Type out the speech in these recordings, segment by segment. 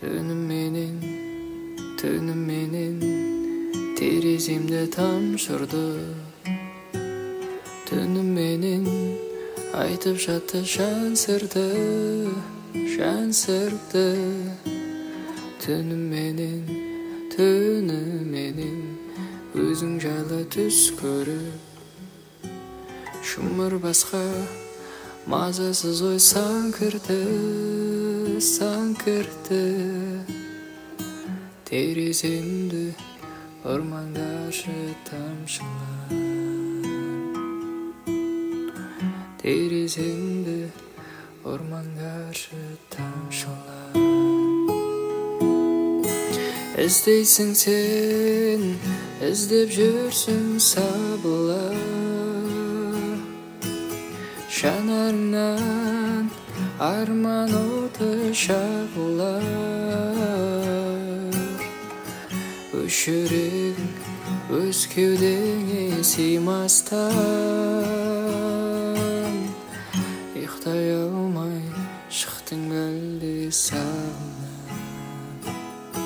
Түнүм менен тереземде тамшырды. Түнүм менен айтып жатты шан сырды. Түнүм менен өзүң жайлы түс көрүп, шумыр баска мазасыз ой сан кірді. Тереземді ормандашы тамшылар. Тереземді ормандашы тамшылар. Іздейсің сен, іздеп жүрсің сабылар. Жанарыңнан арман оты шағылар. Өшірегің өз кеудеңе сыймастан, ұйықтай алмай шықтың әлде сағымнан.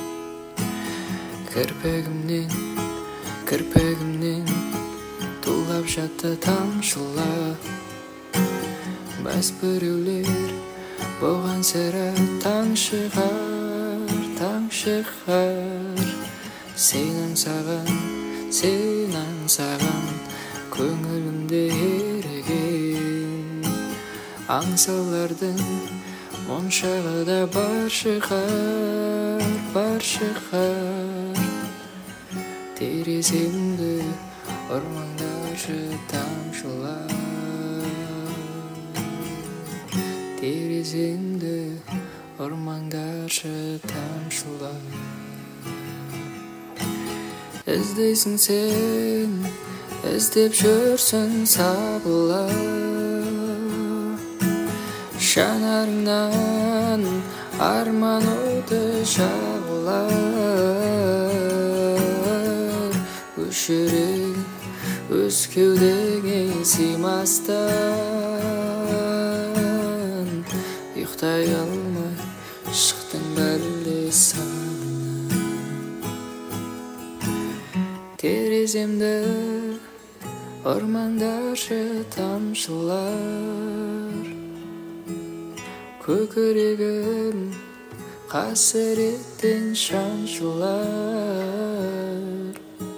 Кірпегімнен тулап жатты тамшылар. Бәс біреулер болған сірә таң шығар. Сен аңсаған көңілімде ереген. Аңсаулардың моншағы да бар шығар. Тереземді ормандашы тамшылар. Тереземді ормандашы тамшылар. Іздейсің сен, іздеп жүрсің сабылар. Жанарыңнан арман оты шағылар. Өшірегің өз кеудеңе сыймастан, ұйықтай алмай шықтың бәлде сағымнан. Тереземді ормандашы тамшылар. Көкірегім қасіреттен шаншылар.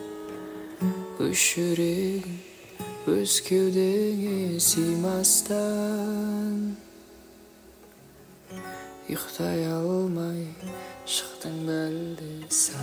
Өшірегің өз кеудеңе сыймастан, ұйықтай алмай шықтың бәлде